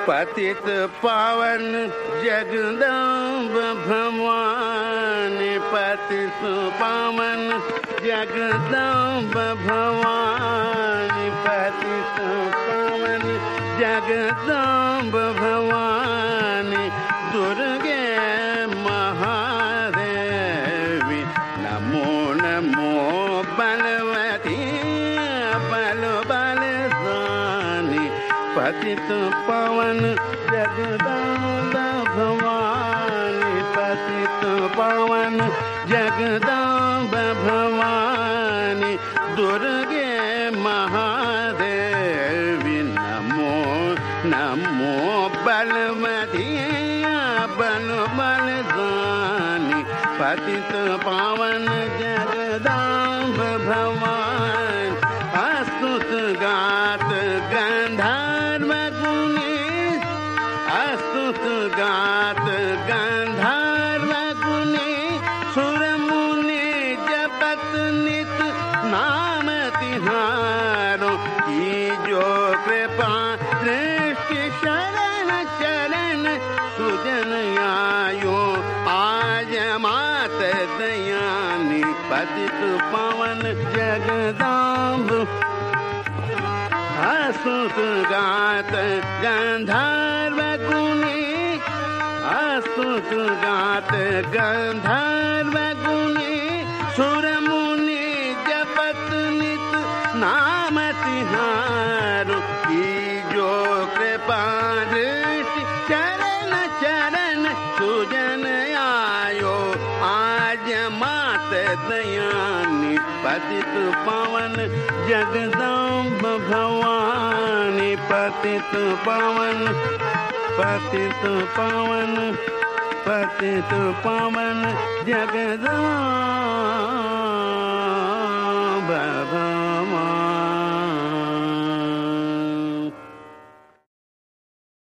पतित पावन जगदम्ब भवानी, पतित पावन जगदम्ब भवानी, पतित पावन जगदम्ब भवानी, दुर्गे महादेवी नमो नमो बलवती बल बलदानी, पतित पावन जगदम्ब भवानी, पतित पावन जगदम्ब भवानी, दुर्गे महादेवी नमो नमो बलवती बल बलदानी, पतित पावन जगदम्ब भवानी, अस्तुत गात गंधर्व गुणी, अस्तुत गात गंधर्व गुणी, सुर मुनि जपत नित नाम तिहारो, की जो कृपा दृष्टि शरण चरण सुजन आयो, आज मात दयानी, पतित पावन जगदम्ब, अस्तुत गात गंधर्व गुणी, अस्तुत गात गंधर्व गुणी, सुर मुनि जपत नित नाम तिहारो, की जो कृपा दृष्टि चरण चरण सुजन आयो, आज मात दयानी, पतित पावन जगदम्ब भवानी, पतित पावन, पतित पावन, पतित पावन जगदम्ब।